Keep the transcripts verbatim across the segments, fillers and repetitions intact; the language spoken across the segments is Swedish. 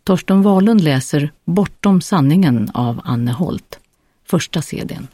Torsten Wahlund läser Bortom sanningen av Anne Holt, första C D:n.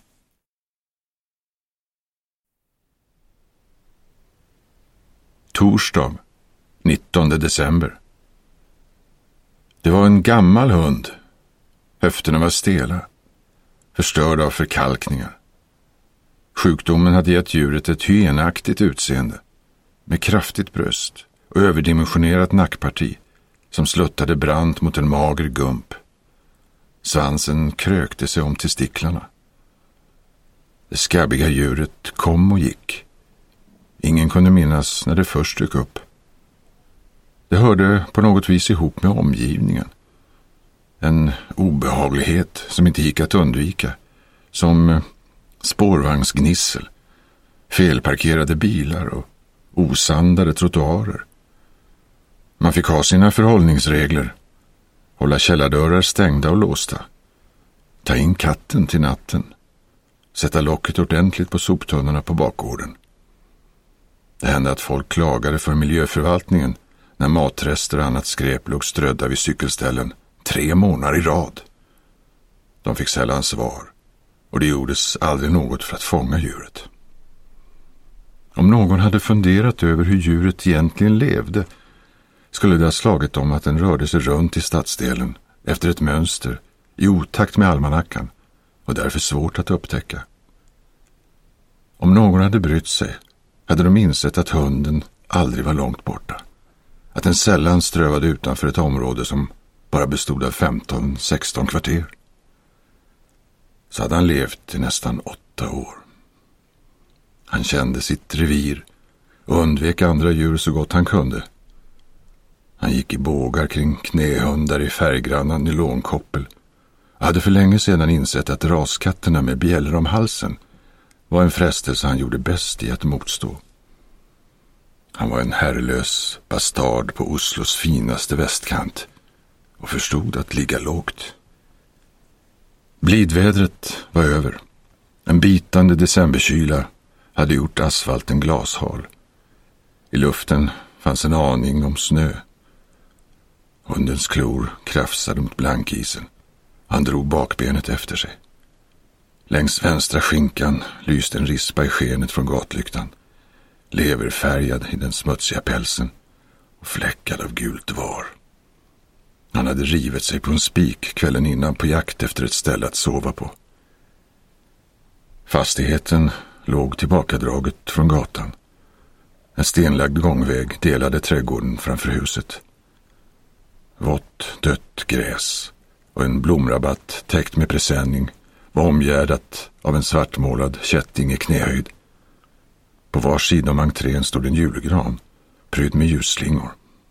Torsdag, nittonde december. Det var en gammal hund. Höfterna var stela, förstörda av förkalkningar. Sjukdomen hade gett djuret ett hyenaktigt utseende, med kraftigt bröst och överdimensionerat nackparti som sluttade brant mot en mager gump. Svansen krökte sig om testiklarna. Det skabbiga djuret kom och gick. Ingen kunde minnas när det först dök upp. Det hörde på något vis ihop med omgivningen. En obehaglighet som inte gick att undvika, som spårvagnsgnissel, felparkerade bilar och osandade trottoarer. Man fick ha sina förhållningsregler, hålla källardörrar stängda och låsta, ta in katten till natten, sätta locket ordentligt på soptunnorna på bakgården. Det hände att folk klagade för miljöförvaltningen när matrester och annat skräp låg strödda vid cykelställen tre månader i rad. De fick sällan svar, och det gjordes aldrig något för att fånga djuret. Om någon hade funderat över hur djuret egentligen levde, skulle det ha slagit om att den rörde sig runt i stadsdelen efter ett mönster i otakt med almanackan och därför svårt att upptäcka. Om någon hade brytt sig hade de insett att hunden aldrig var långt borta, att den sällan strövade utanför ett område som bara bestod av femton sexton kvarter. Så hade han levt i nästan åtta år. Han kände sitt revir och undvek andra djur så gott han kunde. Han gick i bågar kring knähundar i färggranna nylonkoppel och hade för länge sedan insett att raskatterna med bjällor om halsen var en frestelse han gjorde bäst i att motstå. Han var en herrelös bastard på Oslos finaste västkant och förstod att ligga lågt. Blidvädret var över. En bitande decemberkyla hade gjort asfalten glashal. I luften fanns en aning om snö. Hundens klor krafsade mot blankisen. Han drog bakbenet efter sig. Längs vänstra skinkan lyste en rispa i skenet från gatlyktan, leverfärgad i den smutsiga pälsen och fläckad av gult var. Han hade rivit sig på en spik kvällen innan på jakt efter ett ställe att sova på. Fastigheten låg tillbakadraget från gatan. En stenlagd gångväg delade trädgården framför huset. Vått, dött gräs och en blomrabatt täckt med presenning var omgärdat av en svartmålad kätting i knähöjd. På var sida om entrén stod en julgran, prydd med ljusslingor.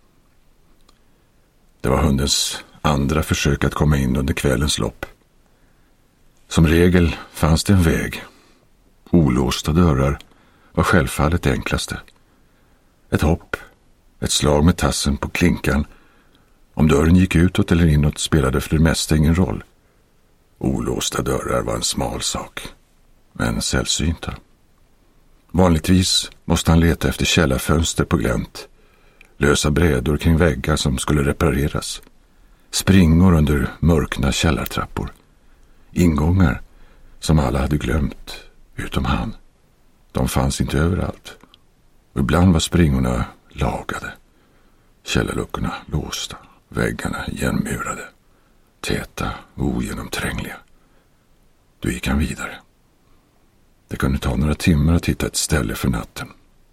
Det var hundens andra försök att komma in under kvällens lopp. Som regel fanns det en väg. Olåsta dörrar var självfallet enklaste. Ett hopp, ett slag med tassen på klinkan. Om dörren gick utåt eller inåt spelade för det mesta ingen roll. Olåsta dörrar var en smal sak, men sällsynta. Vanligtvis måste han leta efter källarfönster på glänt, lösa brädor kring väggar som skulle repareras, springor under mörkna källartrappor, ingångar som alla hade glömt, utom han. De fanns inte överallt, och ibland var springorna lagade, källarluckorna låsta, väggarna igenmurade, täta och ogenomträngliga. Då gick han vidare. Det kunde ta några timmar att hitta ett ställe för natten.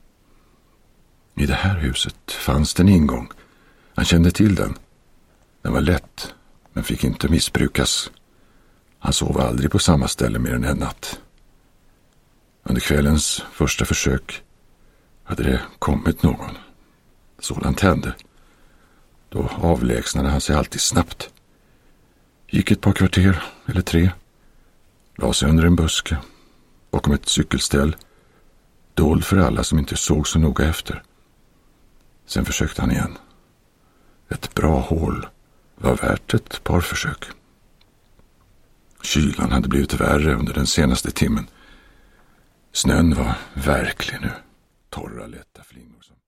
I det här huset fanns det en ingång. Han kände till den. Den var lätt, men fick inte missbrukas. Han sov aldrig på samma ställe mer än en natt. Under kvällens första försök hade det kommit någon. Sådant hände. Då avlägsnade han sig alltid snabbt. Gick ett par kvarter eller tre. La sig under en buske, bakom ett cykelställ, dold för alla som inte såg så noga efter. Sen försökte han igen. Ett bra hål var värt ett par försök. Kylan hade blivit värre under den senaste timmen. Snön var verklig nu, torra lätta flingor som